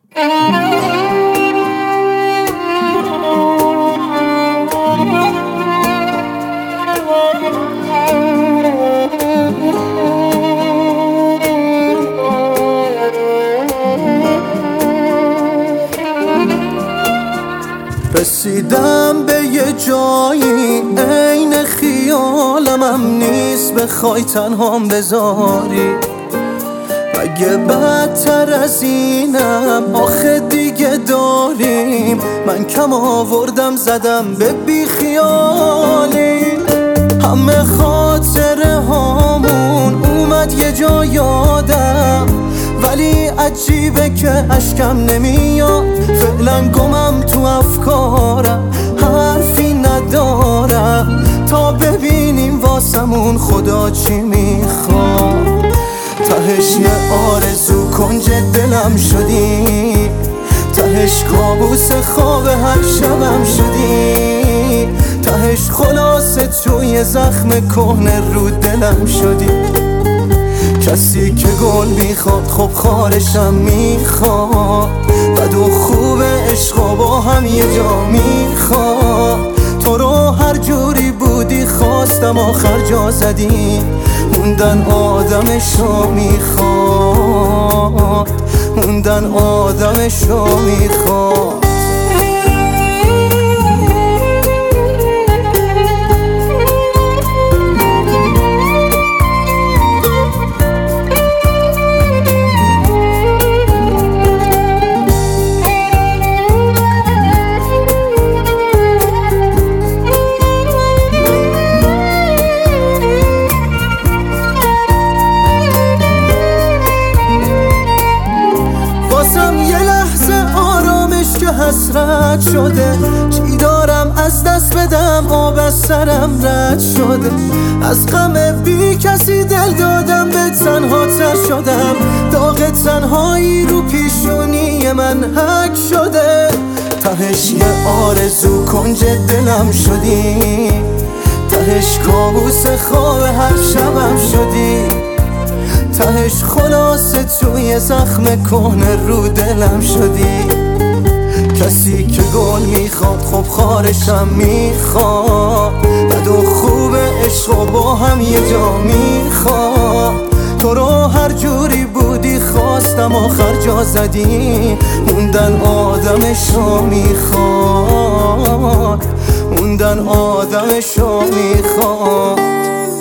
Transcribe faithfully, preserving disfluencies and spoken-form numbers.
رسیدم به یه جایی عین خیالم هم نیست بخوای تنهام بذاری. اگه بدتر از اینم آخه دیگه داریم. من کم آوردم زدم به بیخیالی. همه خاطره هامون اومد یه جا یادم، ولی عجیبه که اشکم نمیاد. فعلا گمم تو افکارم، حرفی ندارم تا ببینیم واسمون خدا چی میخواد. تهش یه آرزو کنج دلم شدی، تهش کابوس خواب هر شبم شدی، تهش خلاصه توی زخم کهنه رو دلم شدی. کسی که گل میخواد خب خارشم میخواد، بد و خوب عشق با هم یه جا میخواد. تو رو هر جوری بودی خواستم آخر جا زدی، موندن آدمشو میخواد، موندن آدمشو میخواد. حسرت شده چی دارم از دست بدم، آب از سرم رد شده. از غم بی کسی دل دادم به تنها تر شدم، داغ تنهایی رو پیشونی من حک شده. تهش یه آرزو کنج دلم شدی، تهش کابوس خواب هر شبم شدی، تهش خلاصه توی زخم کهنه رو دلم شدی. کسی که گل میخواد خب خارشم میخواد، بد و خوب عشق با هم یه جا میخواد. تو رو هر جوری بودی خواستم آخر جا زدی، موندن آدمشو میخواد، موندن آدمشو میخواد.